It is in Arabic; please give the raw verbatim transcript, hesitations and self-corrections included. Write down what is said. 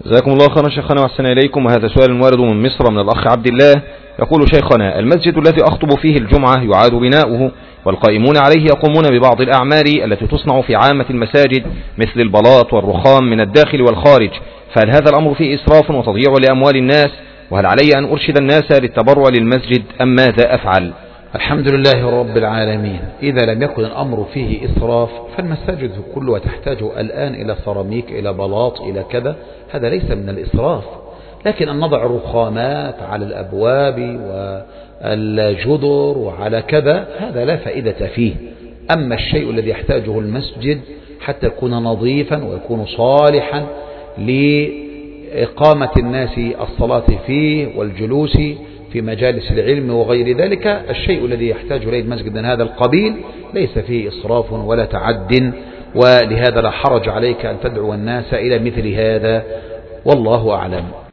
جزاكم الله خيرا شيخنا وأحسن إليكم. وهذا سؤال وارد من مصر من الأخ عبد الله يقول: شيخنا، المسجد الذي أخطب فيه الجمعة يعاد بناؤه، والقائمون عليه يقومون ببعض الأعمال التي تصنع في عامة المساجد مثل البلاط والرخام من الداخل والخارج، فهل هذا الأمر فيه إسراف وتضييع لأموال الناس؟ وهل علي أن أرشد الناس للتبرع للمسجد أم ماذا أفعل؟ الحمد لله رب العالمين. إذا لم يكن الأمر فيه إسراف فالمساجد كلها تحتاج الآن إلى سيراميك، إلى بلاط، إلى كذا، هذا ليس من الإسراف. لكن أن نضع الرخامات على الأبواب والجدر وعلى كذا هذا لا فائدة فيه. أما الشيء الذي يحتاجه المسجد حتى يكون نظيفا ويكون صالحا لإقامة الناس الصلاة فيه والجلوس في مجالس العلم وغير ذلك، الشيء الذي يحتاج إليه المسجد من هذا القبيل ليس فيه إسراف ولا تعد، ولهذا لا حرج عليك أن تدعو الناس إلى مثل هذا، والله أعلم.